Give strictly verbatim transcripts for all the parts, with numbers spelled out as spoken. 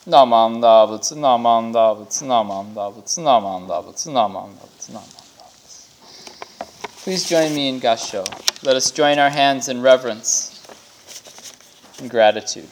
ナマンダ仏ナマンダ仏ナマンダ仏ナマンダ仏ナマンダ仏ナマンダ仏。Please join me in Gassho. Let us join our hands in reverence and gratitude.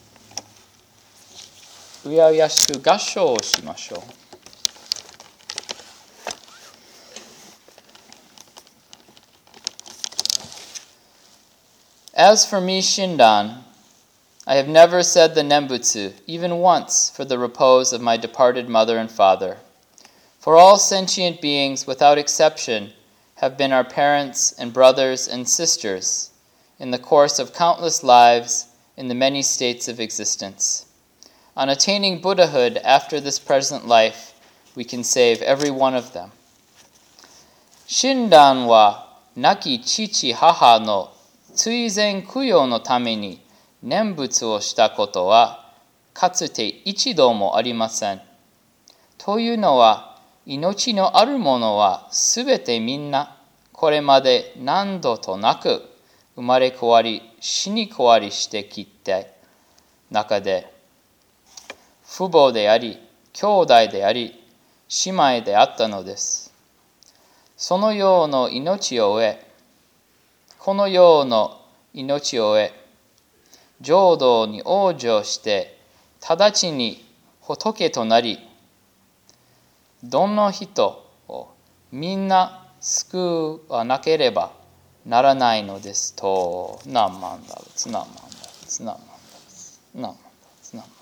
うやうやしく合唱をしましょう。As for me, Shindan, I have never said the Nembutsu, even once, for the repose of my departed mother and father. For all sentient beings, without exception, have been our parents and brothers and sisters in the course of countless lives in the many states of existence. On attaining Buddhahood after this present life, we can save every one of them. Shindan wa naki chichi haha no tsuizen kuyo no tame ni nenbutsu o shita koto wa katsute ichido mo arimasen. というのは、命のあるものはすべてみんなこれまで何度となく生まれ変わり死に変わりしてきて中で父母であり兄弟であり姉妹であったのです。そのようの命を終えこのようの命を終え浄土に往生して直ちに仏となりどの人をみんな救わなければならないのですと。何万だ仏何万だ仏何万だ仏何万だ仏何万だ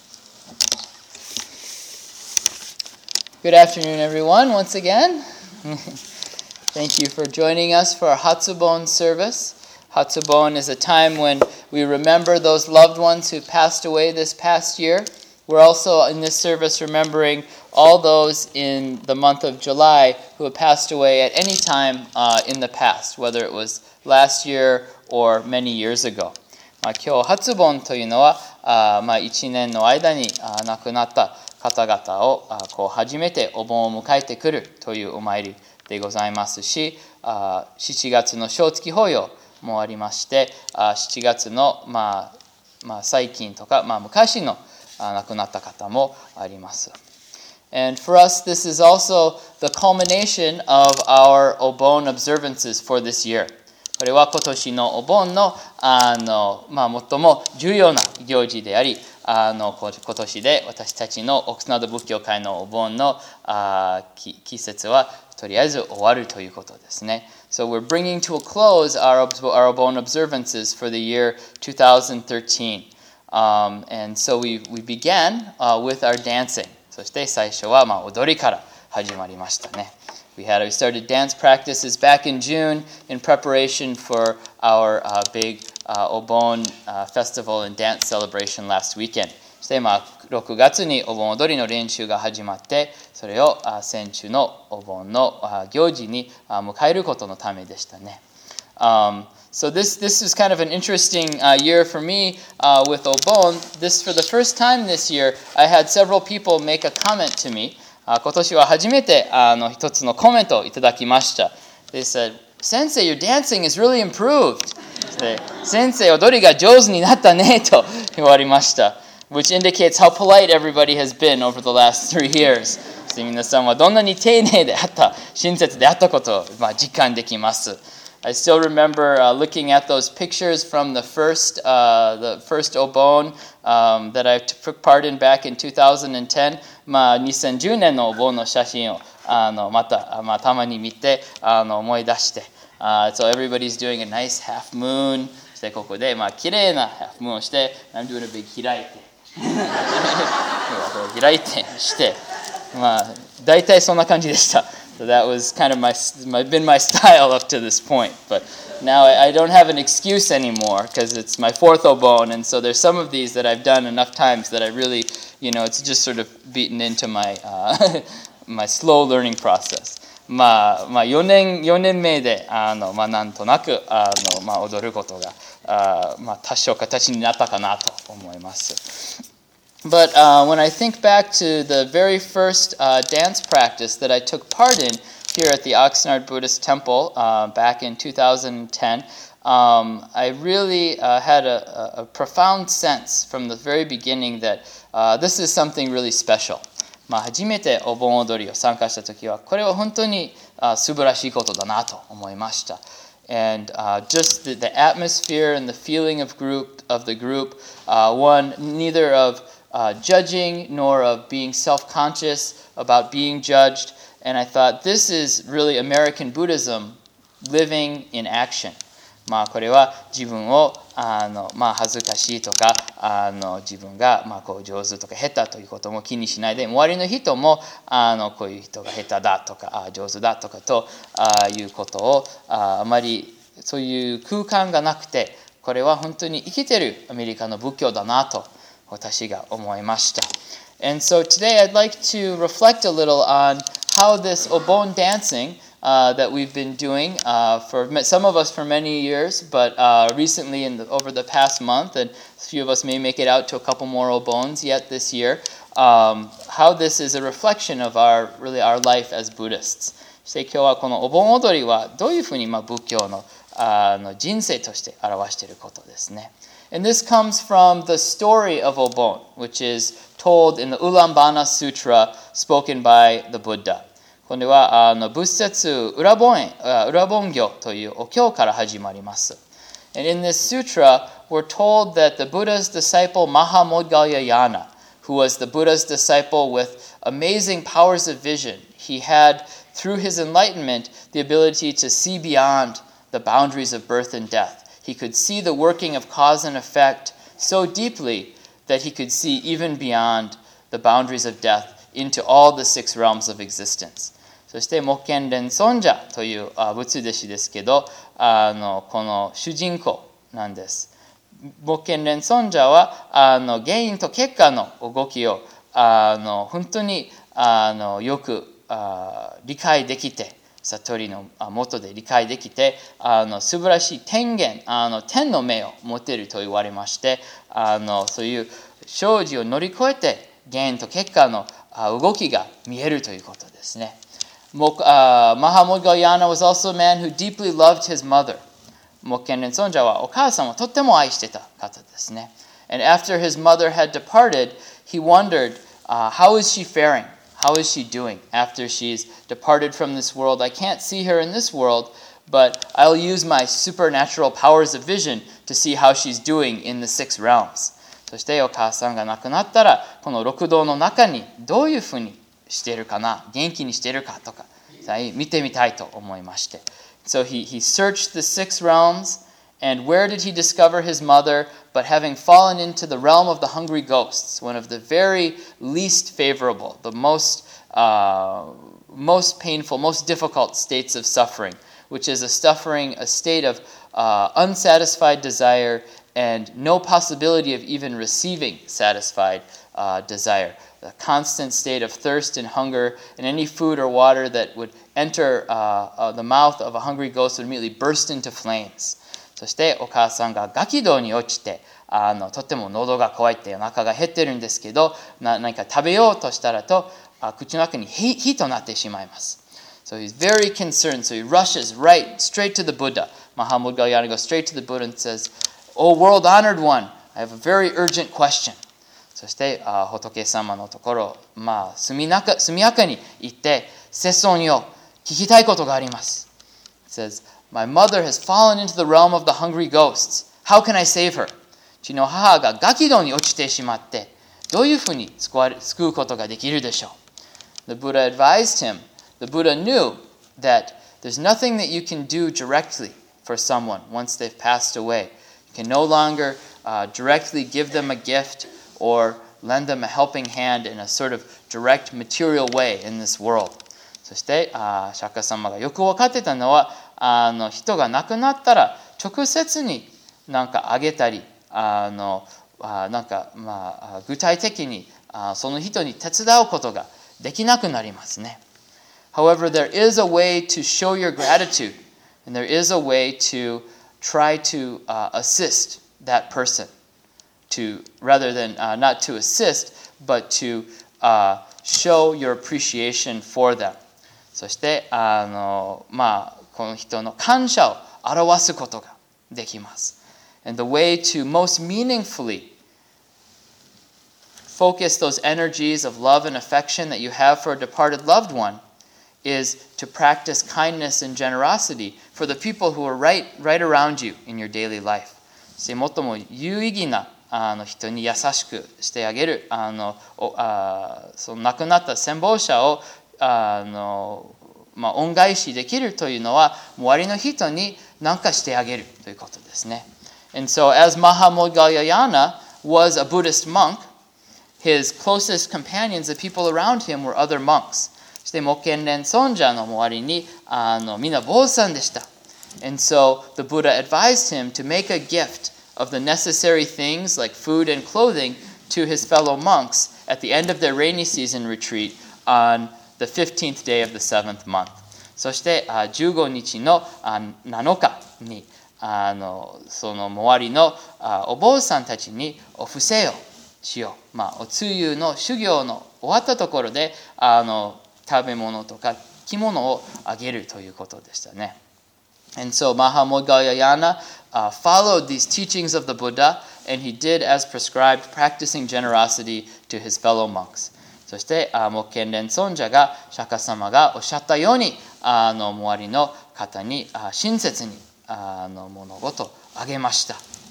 仏。Good afternoon, everyone, once again. Thank you for joining us for our Hatsubon service. Hatsubon is a time when we remember those loved ones who passed away this past year. We're also in this service remembering all those in the month of July who have passed away at any time uh, in the past, whether it was last year or many years ago. まあ、今日初盆というのはあ、まあ、いちねんの間にあ亡くなった方々をあこう初めてお盆を迎えてくるというお参りでございますし、あしちがつの正月法要もありまして、あしちがつの、まあまあ、最近とか、まあ、昔の亡くなった方もあります。And for us, this is also the culmination of our Obon observances for this year. これは今年のお盆の、あの、まあ、最も重要な行事であり、あの今年で私たちのオックスナード仏教会のお盆のあ季節はとりあえず終わるということですね。So we're bringing to a close our, our Obon observances for the year twenty thirteen. Um, and so we, we began uh, with our dancing. そして最初はまあ踊りから始まりましたね。We had we started dance practices back in June in preparation for our uh, big uh, Obon uh, festival and dance celebration last weekend. そしてまあろくがつにお盆踊りの練習が始まって、それをuh, 先週のお盆の、uh, 行事に、uh, 迎えることのためでしたね。Um, So this this is kind of an interesting uh, year for me uh, with Obon. This for the first time this year, I had several people make a comment to me. Uh, 今年は初めてあの一つのコメントをいただきました。They said, "Sensei, your dancing is really improved." で、先生踊りが上手になったねと言われました。Which indicates how polite everybody has been over the last three years. 皆さんはどんなに丁寧であった、親切であったことを、まあ、実感できます。I still remember uh, looking at those pictures from the first, uh, the first Obon um, that I took part in back in twenty ten. まあ、にせんじゅうねんのお盆の写真をあのまた、まあ、たまに見てあの思い出して、uh, so everybody's doing a nice half moon. そしてここで、まあ、綺麗なハーフムーンをして、I'm doing a big 開いて開いてして、まあ、大体そんな感じでした。So that was kind of my, my been my style up to this point. But now I, I don't have an excuse anymore because it's my fourth Obon, and so there's some of these that I've done enough times that I really, you know, it's just sort of beaten into my uh, my slow learning process. まあ、まあ、よねん、よねんめで、あの、まあ、なんとなく、あの、まあ、踊ることが、あまあ、多少形になったかなと思います。But uh, when I think back to the very first uh, dance practice that I took part in here at the Oxnard Buddhist Temple uh, back in two thousand ten, um, I really uh, had a, a, a profound sense from the very beginning that uh, this is something really special. まあ、初めてお盆踊りを参加した時はこれは本当に、uh, 素晴らしいことだなと思いました。And uh, just the, the atmosphere and the feeling of group of the group, uh, one neither of uh, judging nor of being self-conscious about being judged. And I thought this is really American Buddhism living in action. まあこれは自分をあの、まあ、恥ずかしいとかあの自分が、まあ、こう上手とか下手ということも気にしないで周りの人もあのこういう人が下手だとかあ上手だとかとあいうことを あ, あまりそういう空間がなくてこれは本当に生きてるアメリカの仏教だなと私が思いました。And so today I'd like to reflect a little on how this Obon dancing Uh, that we've been doing uh, for some of us for many years, but uh, recently in the, over the past month, and a few of us may make it out to a couple more Obons yet this year, um, how this is a reflection of our really our life as Buddhists. そして今日はこのお盆踊りはどういうふうにまあ仏教のあの人生として表していることですね。And this comes from the story of Obon, which is told in the Ulambana Sutra spoken by the Buddha. これはあの仏説裏本園、裏本行というお経から始まります。And in this sutra, we're told that the Buddha's disciple Mahamodgalyayana, who was the Buddha's disciple with amazing powers of vision, he had, through his enlightenment, the ability to see beyond the boundaries of birth and death. He could see the working of cause and effect so deeply that he could see even beyond the boundaries of death into all the six realms of existence. そして木賢連尊者という仏弟子ですけど、あのこの主人公なんです。木賢連尊者はあの原因と結果の動きをあの本当にあのよくあ理解できて、悟りの元で理解できて、あの素晴らしい天元、あの天の目を持てると言われまして、あのそういう生死を乗り越えて原因と結果の動きが見えるということですね。Uh, Mahamodgalyana was also a man who deeply loved his mother. Mokken Rensonja wa okasa mo totemo aishite ta kata desu ne. And after his mother had departed, he wondered, uh, how is she faring? How is she doing after she's departed from this world? I can't see her in this world, but I'll use my supernatural powers of vision to see how she's doing in the six realms. そしてお母さんが亡くなったら、この六道の中にどういうふうにしているかな、元気にしているかとか見てみたいと思いまして。So he, he searched the six realms, and where did he discover his mother but having fallen into the realm of the hungry ghosts, one of the very least favorable, the most, uh, most painful, most difficult states of suffering, which is a suffering, a state of uh, unsatisfied desire and no possibility of even receiving satisfied uh, desire. The constant state of thirst and hunger, and any food or water that would enter uh, uh, the mouth of a hungry ghost would immediately burst into flames. そしてお母さんがガキ道に落ちて、あのとても喉が渇いてお腹が減ってるんですけど、な何か食べようとしたらと、あ口の中に火、火となってしまいます。So he's very concerned, so he rushes right straight to the Buddha. Mahamodgalyana goes straight to the Buddha and says, "O world-honored one, I have a very urgent question." そしてあ仏様のところ、まあ、速やか速やかに行って節尊よ聞きたいことがあります。It says, "My mother has fallen into the realm of the hungry ghosts. How can I save her?" うちの母がガキ道に落ちてしまってどういうふうに救われ救うことができるでしょう。The Buddha advised him. The Buddha knew that there's nothing that you can do directly for someone once they've passed away. You can no longer uh, directly give them a gift or lend them a helping hand in a sort of direct material way in this world. そしてあ釈迦様がよく分かってたのはあの人が亡くなったら直接になんかあげたりあのあなんかまあ具体的にあその人に手伝うことができなくなりますね。However, there is a way to show your gratitude, and there is a way to try to uh, assist that person. To rather than uh, not to assist, but to uh, show your appreciation for them. そしてあのまあこの人の感謝を表すことができます。And the way to most meaningfully focus those energies of love and affection that you have for a departed loved one is to practice kindness and generosity for the people who are right, right around you in your daily life. そして最も有意義なあの人に優しくしてあげる、あのあその亡くなった戦亡者をあの、まあ、恩返しできるというのは周りの人に何かしてあげるということですね。And so as Mahamodgalyayana was a Buddhist monk, his closest companions, the people around him, were other monks. そして木賢連尊者の周りにあのみんな坊さんでした。And so the Buddha advised him to make a gift of the necessary things like food and clothing to his fellow monks at the end of their rainy season retreat on the fifteenth day of the seventh month. そしてじゅうごにちのなのかにあのその周りのお坊さんたちにお布施をしよう。まあ、おつゆの修行の終わったところであの食べ物とか着物をあげるということでしたね。And so Mahamodgalyayana uh, followed these teachings of the Buddha, and he did as prescribed, practicing generosity to his fellow monks. そして木賢連尊者が釈迦様がおっしゃったようにあの周りの方に親切にあの物事をあげました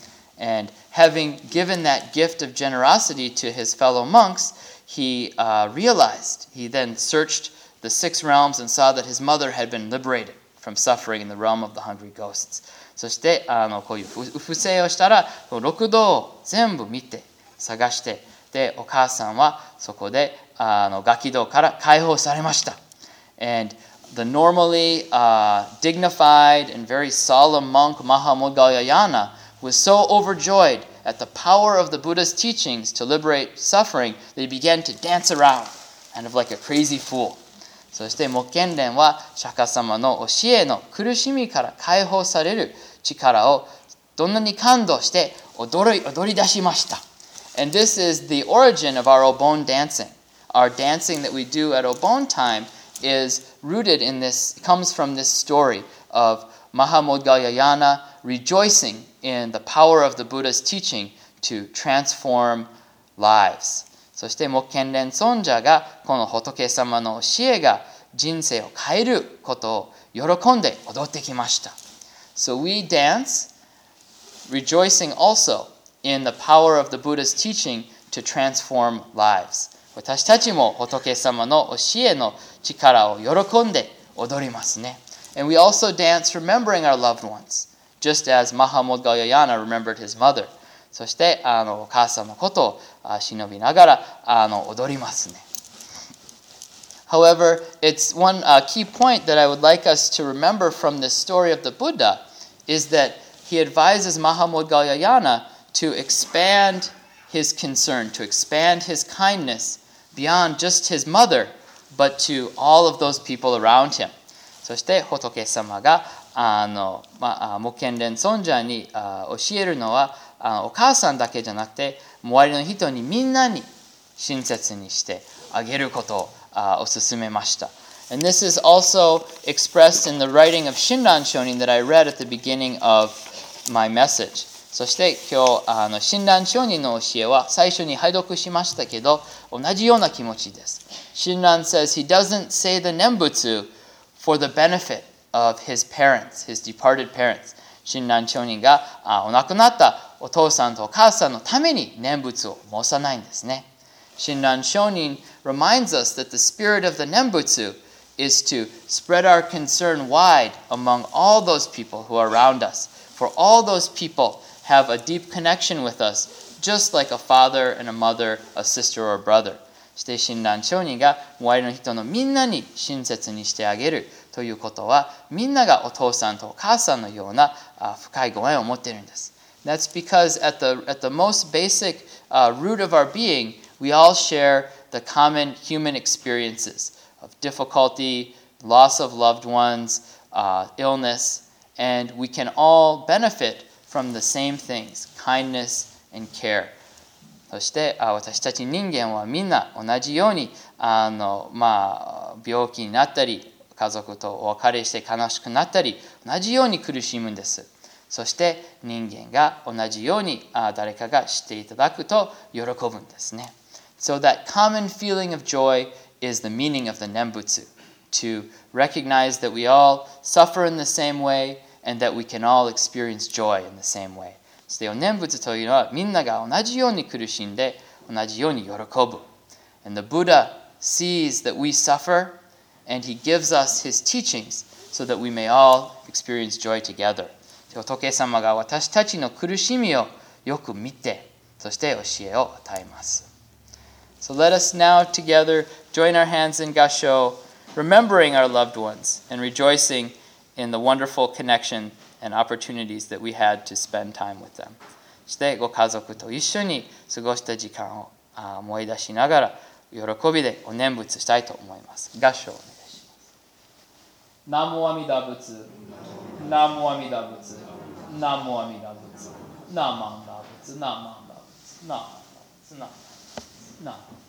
。And having given that gift of generosity to his fellow monks, he uh, realized, he then searched the six realms and saw that his mother had been liberated from suffering in the realm of the hungry ghosts. そしてあのこういう不正をしたら六道を全部見て探してでお母さんはそこであのガキ道から解放されました。And the normally uh, dignified and very solemn monk Mahamodgalyayana was so overjoyed at the power of the Buddha's teachings to liberate suffering that he began to dance around, kind of like a crazy fool. そして木賢連は釈迦様の教えの苦しみから解放される力をどんなに感動して踊り、踊り出しました。And this is the origin of our Obon dancing. Our dancing that we do at Obon time is rooted in this, comes from this story of Mahamodgalyayana rejoicing in the power of the Buddha's teaching to transform lives. そして木賢連尊者がこの仏様の教えが人生を変えることを喜んで踊ってきました。So we dance, rejoicing also in the power of the Buddha's teaching to transform lives. 私たちも仏様の教えの力を喜んで踊りますね。And we also dance remembering our loved ones, just as Mahamodgalyayana remembered his mother. そしてあのお母さんのことを忍びながらあの踊りますね。However, it's one uh, key point that I would like us to remember from this story of the Buddha is that he advises Mahamodgalyayana to expand his concern, to expand his kindness beyond just his mother, but to all of those people around him. そして仏様があの、まあ、木賢連尊者にあ教えるのはあお母さんだけじゃなくて周りの人にみんなに親切にしてあげることをあお勧めました。And this is also expressed in the writing of Shinran Shonin that I read at the beginning of my message. そして今日あの親鸞上人の教えは最初に拝読しましたけど同じような気持ちです。親鸞 says he doesn't say the Nembutsu for the benefit of his parents, his departed parents. 親鸞上人があお亡くなったお父さんとお母さんのために念仏を申さないんですね。親鸞上人 reminds us that the spirit of the Nembutsu is to spread our concern wide among all those people who are around us. For all those people have a deep connection with us, just like a father and a mother, a sister or a brother. そして親鸞上人が周りの人のみんなに親切にしてあげるということは、みんながお父さんとお母さんのような深いご縁を持っているんです。That's because at the, at the most basic uh, root of our being, we all share the common human experiences of difficulty, loss of loved ones, uh, illness, and we can all benefit from the same things, kindness and care. そして私たち人間はみんな同じようにあの、まあ、病気になったり家族とお別れして悲しくなったり同じように苦しむんです。 そして人間が同じように誰かがしていただくと喜ぶんですね。So that common feeling of joy is the meaning of the Nembutsu, to recognize that we all suffer in the same way and that we can all experience joy in the same way. そして念仏というのはみんなが同じように苦しんで同じように喜ぶ。And the Buddha sees that we suffer and he gives us his teachings so that we may all experience joy together. 仏様が私たちの苦しみをよく見て、そして教えを与えます。So let us now together join our hands in Gasho, remembering our loved ones and rejoicing in the wonderful connection and opportunities that we had to spend time with them. そしてご家族と一緒に過ごした時間を思い出しながら喜びでお念仏したいと思います。合唱お願いします。南無阿弥陀仏、南無阿弥陀仏、南無阿弥陀仏、南無阿弥陀仏、南無阿弥陀仏、南無阿弥陀仏、南無阿弥陀仏、南無阿弥陀仏。